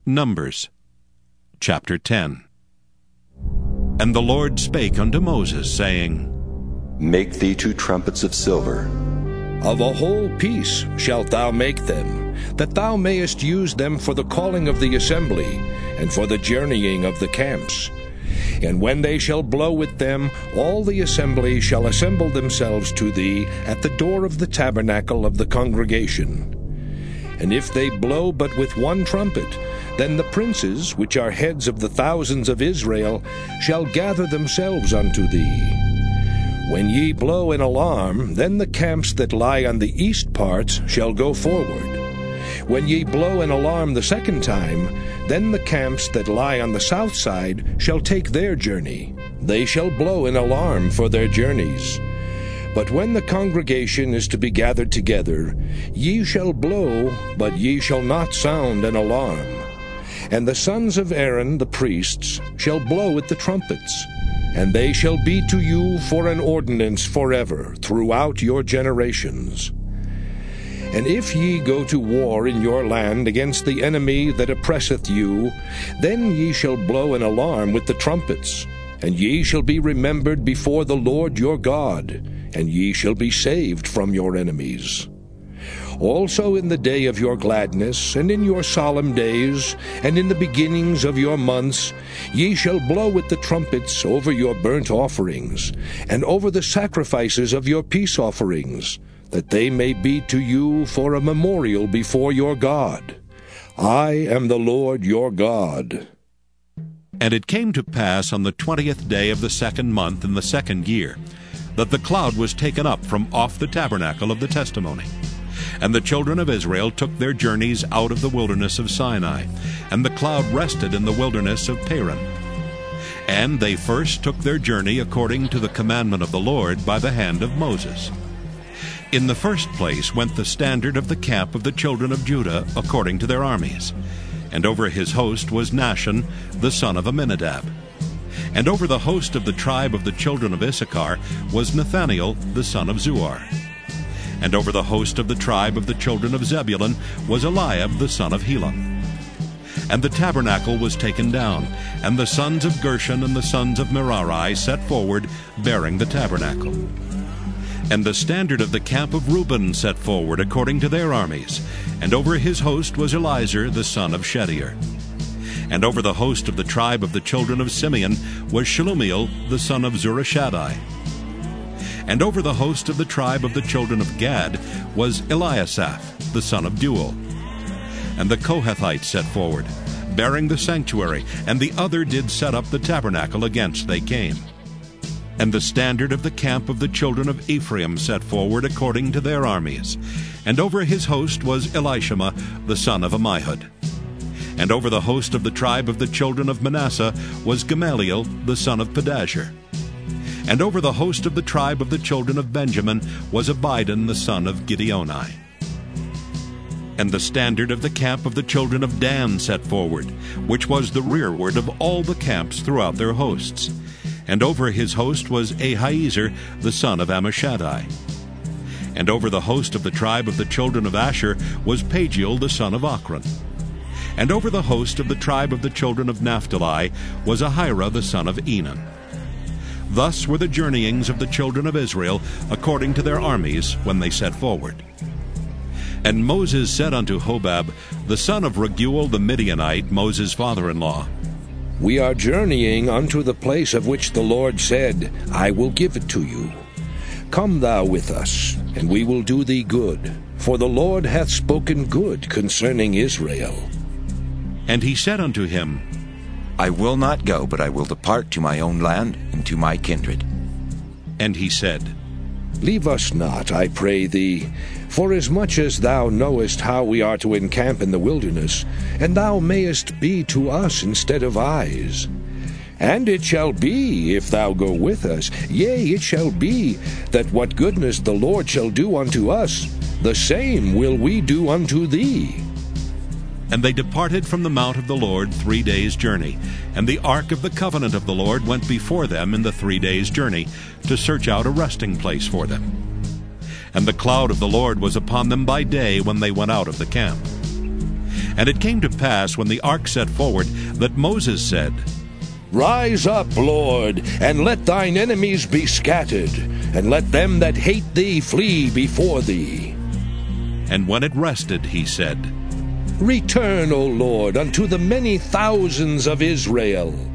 Numbers chapter 10. And the Lord spake unto Moses, saying, Make thee 2 trumpets of silver. Of a whole piece shalt thou make them, that thou mayest use them for the calling of the assembly, and for the journeying of the camps. And when they shall blow with them, all the assembly shall assemble themselves to thee at the door of the tabernacle of the congregation. And if they blow but with 1 trumpet, then the princes, which are heads of the thousands of Israel, shall gather themselves unto thee. When ye blow an alarm, then the camps that lie on the east parts shall go forward. When ye blow an alarm the 2nd time, then the camps that lie on the south side shall take their journey. They shall blow an alarm for their journeys. But when the congregation is to be gathered together, ye shall blow, but ye shall not sound an alarm. And the sons of Aaron the priests shall blow with the trumpets, and they shall be to you for an ordinance forever throughout your generations. And if ye go to war in your land against the enemy that oppresseth you, then ye shall blow an alarm with the trumpets, and ye shall be remembered before the Lord your God, and ye shall be saved from your enemies. Also in the day of your gladness, and in your solemn days, and in the beginnings of your months, ye shall blow with the trumpets over your burnt offerings, and over the sacrifices of your peace offerings, that they may be to you for a memorial before your God. I am the Lord your God. And it came to pass on the 20th day of the 2nd month in the 2nd year, that the cloud was taken up from off the tabernacle of the testimony. And the children of Israel took their journeys out of the wilderness of Sinai, and the cloud rested in the wilderness of Paran. And they first took their journey according to the commandment of the Lord by the hand of Moses. In the first place went the standard of the camp of the children of Judah according to their armies. And over his host was Nahshon the son of Amminadab. And over the host of the tribe of the children of Issachar was Nathaniel the son of Zuar. And over the host of the tribe of the children of Zebulun was Eliab the son of Helon. And the tabernacle was taken down, and the sons of Gershon and the sons of Merari set forward, bearing the tabernacle. And the standard of the camp of Reuben set forward according to their armies, and over his host was Elizur the son of Shedeur. And over the host of the tribe of the children of Simeon was Shelumiel the son of Zurishaddai. And over the host of the tribe of the children of Gad was Eliasaph the son of Deuel. And the Kohathites set forward, bearing the sanctuary, and the other did set up the tabernacle against they came. And the standard of the camp of the children of Ephraim set forward according to their armies. And over his host was Elishama the son of Ammihud. And over the host of the tribe of the children of Manasseh was Gamaliel the son of Pedahzur. And over the host of the tribe of the children of Benjamin was Abidan the son of Gideoni. And the standard of the camp of the children of Dan set forward, which was the rearward of all the camps throughout their hosts. And over his host was Ahiezer the son of Ammishaddai. And over the host of the tribe of the children of Asher was Pagiel the son of Ochran. And over the host of the tribe of the children of Naphtali was Ahira the son of Enan. Thus were the journeyings of the children of Israel according to their armies when they set forward. And Moses said unto Hobab, the son of Raguel the Midianite, Moses' father-in-law, We are journeying unto the place of which the Lord said, I will give it to you. Come thou with us, and we will do thee good, for the Lord hath spoken good concerning Israel. And he said unto him, I will not go, but I will depart to my own land and to my kindred. And he said, Leave us not, I pray thee, forasmuch as thou knowest how we are to encamp in the wilderness, and thou mayest be to us instead of eyes. And it shall be, if thou go with us, yea, it shall be, that what goodness the Lord shall do unto us, the same will we do unto thee. And they departed from the mount of the Lord 3 days' journey, and the ark of the covenant of the Lord went before them in the 3 days' journey, to search out a resting place for them. And the cloud of the Lord was upon them by day when they went out of the camp. And it came to pass, when the ark set forward, that Moses said, Rise up, Lord, and let thine enemies be scattered, and let them that hate thee flee before thee. And when it rested, he said, Return, O Lord, unto the many thousands of Israel.